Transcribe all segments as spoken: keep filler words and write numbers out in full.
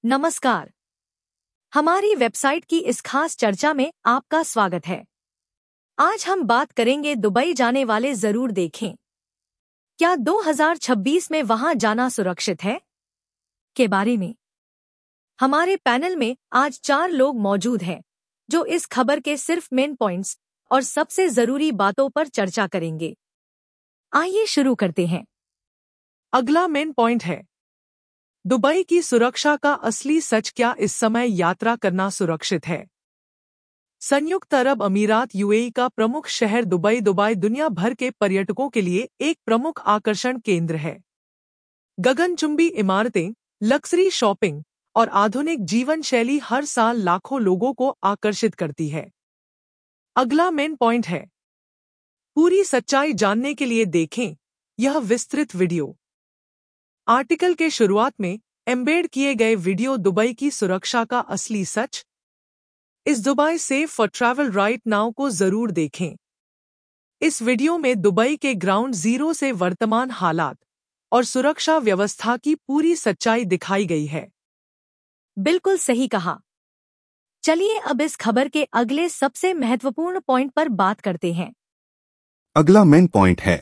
नमस्कार। हमारी वेबसाइट की इस खास चर्चा में आपका स्वागत है। आज हम बात करेंगे दुबई जाने वाले जरूर देखें, क्या दो हज़ार छब्बीस में वहां जाना सुरक्षित है के बारे में। हमारे पैनल में आज चार लोग मौजूद हैं जो इस खबर के सिर्फ मेन पॉइंट्स और सबसे जरूरी बातों पर चर्चा करेंगे। आइए शुरू करते हैं। अगला मेन पॉइंट है दुबई की सुरक्षा का असली सच। क्या इस समय यात्रा करना सुरक्षित है? संयुक्त अरब अमीरात यूएई का प्रमुख शहर दुबई दुबई दुनिया भर के पर्यटकों के लिए एक प्रमुख आकर्षण केंद्र है। गगनचुंबी इमारतें, लक्जरी शॉपिंग और आधुनिक जीवन शैली हर साल लाखों लोगों को आकर्षित करती है। अगला मेन पॉइंट है पूरी सच्चाई जानने के लिए देखें यह विस्तृत वीडियो। आर्टिकल के शुरुआत में एम्बेड किए गए वीडियो दुबई की सुरक्षा का असली सच। इस Dubai safe for travel right now को जरूर देखें। इस वीडियो में दुबई के ग्राउंड जीरो से वर्तमान हालात और सुरक्षा व्यवस्था की पूरी सच्चाई दिखाई गई है। बिल्कुल सही कहा। चलिए अब इस खबर के अगले सबसे महत्वपूर्ण पॉइंट पर बात करते हैं। अगला मेन पॉइंट है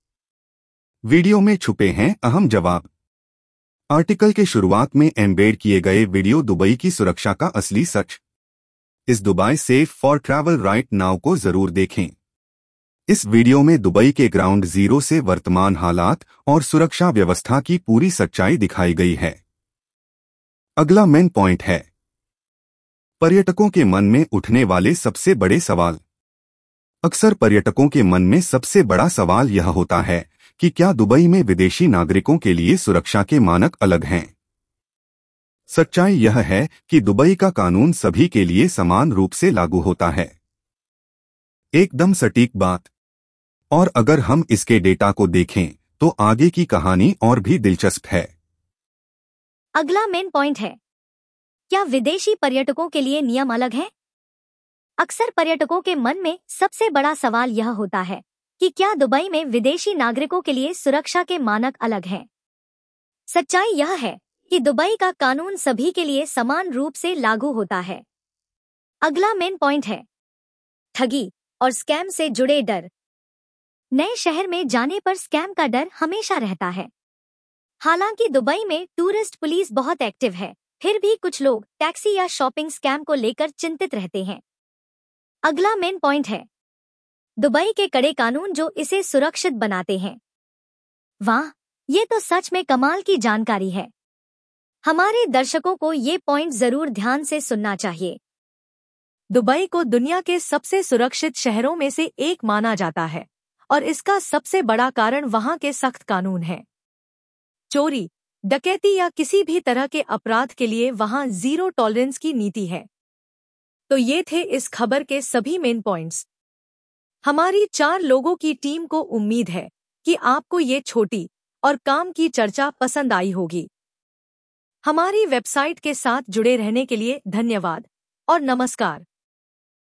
वीडियो में छुपे हैं अहम जवाब। आर्टिकल के शुरुआत में एम्बेड किए गए वीडियो दुबई की सुरक्षा का असली सच। इस Dubai safe for travel right now को जरूर देखें। इस वीडियो में दुबई के ग्राउंड जीरो से वर्तमान हालात और सुरक्षा व्यवस्था की पूरी सच्चाई दिखाई गई है। अगला मेन पॉइंट है पर्यटकों के मन में उठने वाले सबसे बड़े सवाल। अक्सर पर्यटकों के मन में सबसे बड़ा सवाल यह होता है कि क्या दुबई में विदेशी नागरिकों के लिए सुरक्षा के मानक अलग हैं? सच्चाई यह है कि दुबई का कानून सभी के लिए समान रूप से लागू होता है। एकदम सटीक बात। और अगर हम इसके डेटा को देखें तो आगे की कहानी और भी दिलचस्प है। अगला मेन पॉइंट है क्या विदेशी पर्यटकों के लिए नियम अलग हैं? अक्सर पर्यटकों के मन में सबसे बड़ा सवाल यह होता है कि क्या दुबई में विदेशी नागरिकों के लिए सुरक्षा के मानक अलग हैं? सच्चाई यह है कि दुबई का कानून सभी के लिए समान रूप से लागू होता है। अगला मेन पॉइंट है ठगी और स्कैम से जुड़े डर। नए शहर में जाने पर स्कैम का डर हमेशा रहता है। हालांकि दुबई में टूरिस्ट पुलिस बहुत एक्टिव है, फिर भी कुछ लोग टैक्सी या शॉपिंग स्कैम को लेकर चिंतित रहते हैं। अगला मेन पॉइंट है दुबई के कड़े कानून जो इसे सुरक्षित बनाते हैं। वाह, ये तो सच में कमाल की जानकारी है। हमारे दर्शकों को ये पॉइंट जरूर ध्यान से सुनना चाहिए। दुबई को दुनिया के सबसे सुरक्षित शहरों में से एक माना जाता है और इसका सबसे बड़ा कारण वहां के सख्त कानून हैं। चोरी, डकैती या किसी भी तरह के अपराध के लिए वहां जीरो टॉलरेंस की नीति है। तो ये थे इस खबर के सभी मेन पॉइंट्स। हमारी चार लोगों की टीम को उम्मीद है कि आपको ये छोटी और काम की चर्चा पसंद आई होगी। हमारी वेबसाइट के साथ जुड़े रहने के लिए धन्यवाद और नमस्कार।